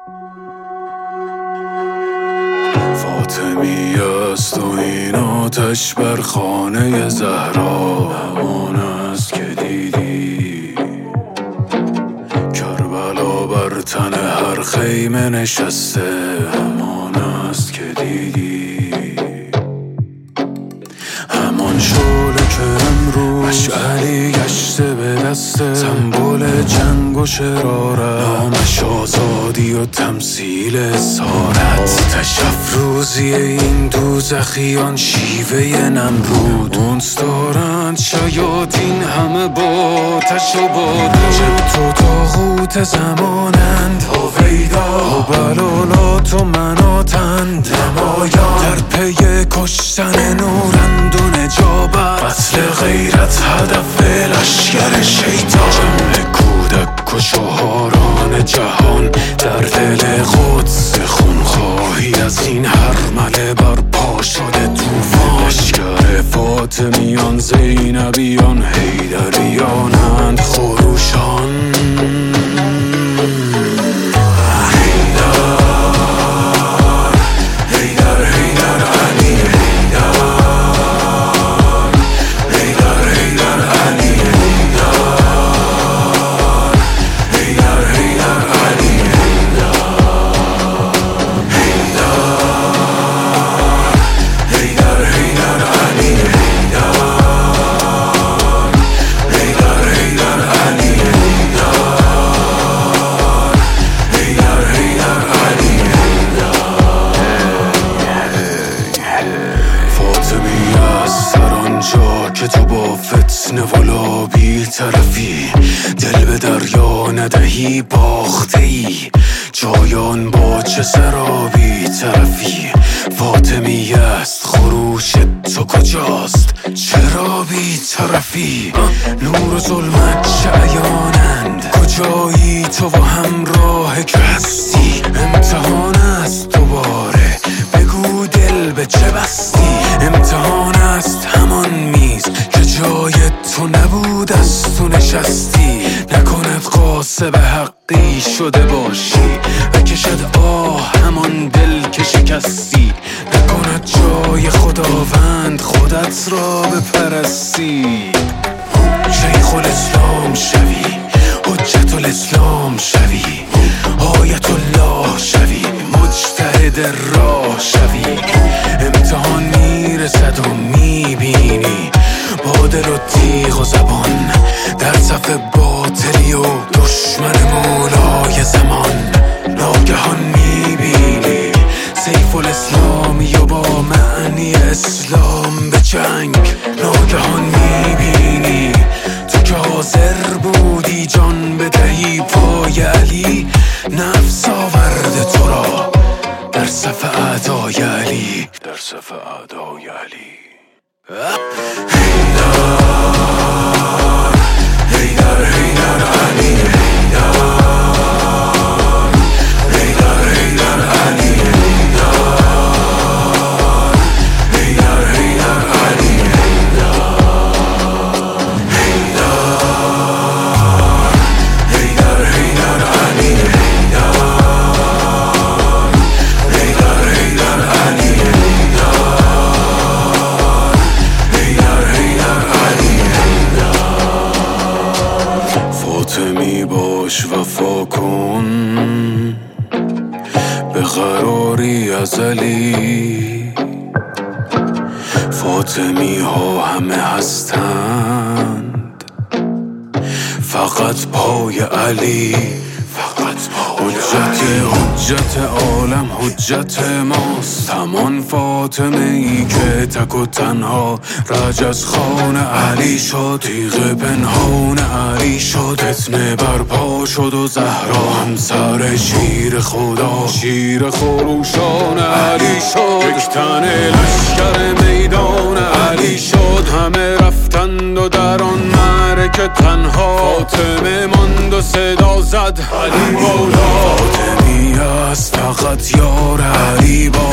فاطمی است و این آتش بر خانه زهرا همان است که دیدی، کربلا بر تن هر خیمه نشسته همان است که دیدی، همان شعله که امروز مشعلی گشته به دسته، سمبل جنگ و شرارت، نامش آزادی و تمثیل اسارت، آتش افروزی این دوزخیان شیوه نمرود، اونس دارند شیاطین همه با آتش و باد، جبت و طاغوت زمانند هویدا و بلالات و مناتند نمایان، در پی کشتن نورند و نجابت، قتل غیرت هدف لشکر شیطان، جمع کودک و شهاران جهان در دل قدس خونخواهی از این هرمله برپا شده توفان، لشکر فاطمیان زینبیان حیدریانند خروشان، که تو با فتنه و لابی طرفی، دل به دریا ندهی باخته ای، جایان با چه سرابی طرفی، فاطمی است خروش تو کجاست چرا بی طرفی، نور و ظلمت چه عیانند کجایی تو و همراه که هستی، امتحان است دوباره بگو دل به چه بستی، امتحان است همان میز که جای تو نبود از تو نشستی، نکند قاسب حقی شده باشی و کشد آه همان دل که شکستی، نکند جای خداوند خودت را بپرستی، شیخ الاسلام شوی حجت الاسلام شوی آیت الله شوی مجتهد راه شوی، امتحان میرسد و میبینی با دل و تیغ و زبان در صف باطلی و دشمن مولای زمان، ناگهان میبینی سیف الاسلامی و با معنی اسلام به جنگ، ناگهان میبینی تو که حاضر بودی جان بدهی پای علی، نفس آورده تو را در صف اعدای علی، در صف اعدای علی. حیدر حیدر علی حیدر، حیدر حیدر علی حیدر، حیدر حیدر علی حیدر، حیدر حیدر علی حیدر، حیدر حیدر علی فاطمی باش وفا کن به قراری ازلی، فاطمی ها همه هستند فقط پای علی، فقط حجت عالم حجت ماست، همان فاطمه ای که تک و تنها رج از خان علی شد، تیغ پنهان علی شد، فتنه برپا شد و زهرا همسر شیر خدا، شیر خروشان علی شد، یک تن لشکر میدان علی شد، همه رفتند و در آن معرکه تنها فاطمه ماند و صدا زد علی مولا، فاطمی است فقط یار علی با